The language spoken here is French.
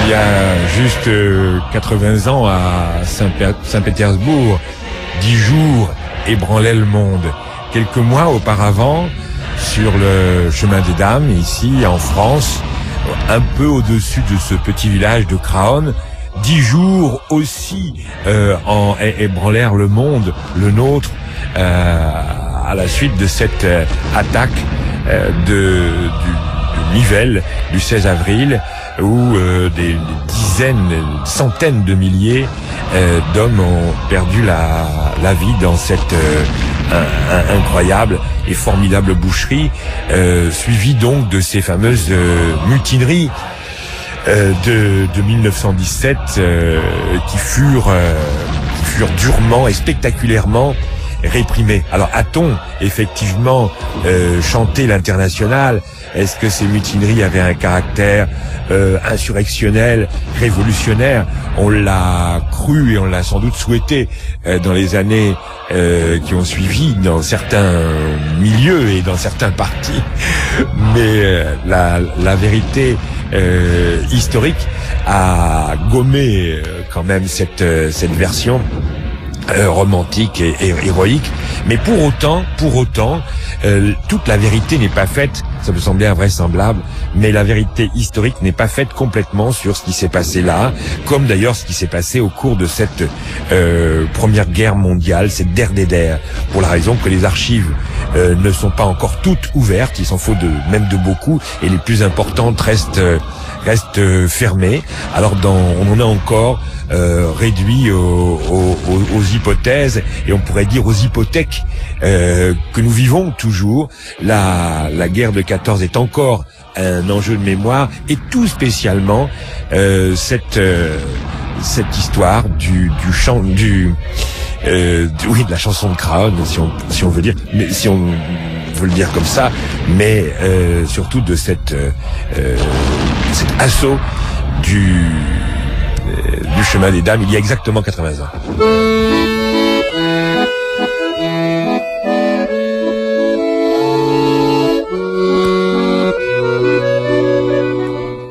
Il y a juste 80 ans à Saint-Pétersbourg, 10 jours ébranlaient le monde. Quelques mois auparavant, sur le chemin des Dames, ici en France, un peu au-dessus de ce petit village de Craonne, 10 jours aussi ébranlèrent le monde, le nôtre, à la suite de cette attaque de Nivelles du 16 avril, où des dizaines, centaines de milliers d'hommes ont perdu la vie dans cette incroyable et formidable boucherie, suivie donc de ces fameuses mutineries de 1917 qui furent durement et spectaculairement réprimés. Alors a-t-on effectivement chanté l'Internationale? Est-ce que ces mutineries avaient un caractère insurrectionnel, révolutionnaire? On l'a cru et on l'a sans doute souhaité dans les années qui ont suivi, dans certains milieux et dans certains partis. Mais la vérité historique a gommé quand même cette version romantique et héroïque. Mais pour autant, toute la vérité n'est pas faite, ça peut sembler invraisemblable, mais la vérité historique n'est pas faite complètement sur ce qui s'est passé là, comme d'ailleurs ce qui s'est passé au cours de cette Première Guerre mondiale, cette der des der, pour la raison que les archives ne sont pas encore toutes ouvertes, il s'en faut même de beaucoup, et les plus importantes restent fermées. Alors on en a encore réduit aux hypothèses, et on pourrait dire aux hypothèques que nous vivons toujours. La guerre de 14 est encore un enjeu de mémoire, et tout spécialement cette histoire de la chanson de Craonne, si on veut dire, mais si on veut le dire comme ça, mais surtout de cet assaut du chemin des Dames il y a exactement 80 ans.